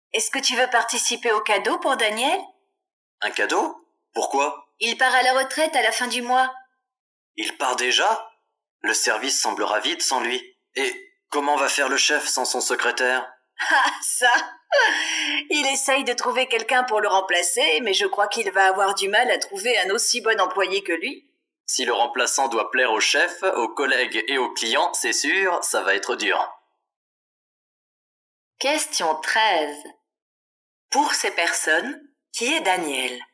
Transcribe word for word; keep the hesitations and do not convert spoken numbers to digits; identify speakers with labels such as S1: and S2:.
S1: Est-ce que tu veux participer au cadeau pour Daniel?
S2: Un cadeau? Pourquoi?
S1: Il part à la retraite à la fin du mois.
S2: Il part déjà? Le service semblera vide sans lui. Et comment va faire le chef sans son secrétaire?
S1: Ah, ça! Il essaye de trouver quelqu'un pour le remplacer, mais je crois qu'il va avoir du mal à trouver un aussi bon employé que lui.
S2: Si le remplaçant doit plaire au chef, aux collègues et aux clients, c'est sûr, ça va être dur.
S1: Question treize. Pour ces personnes, qui est Daniel?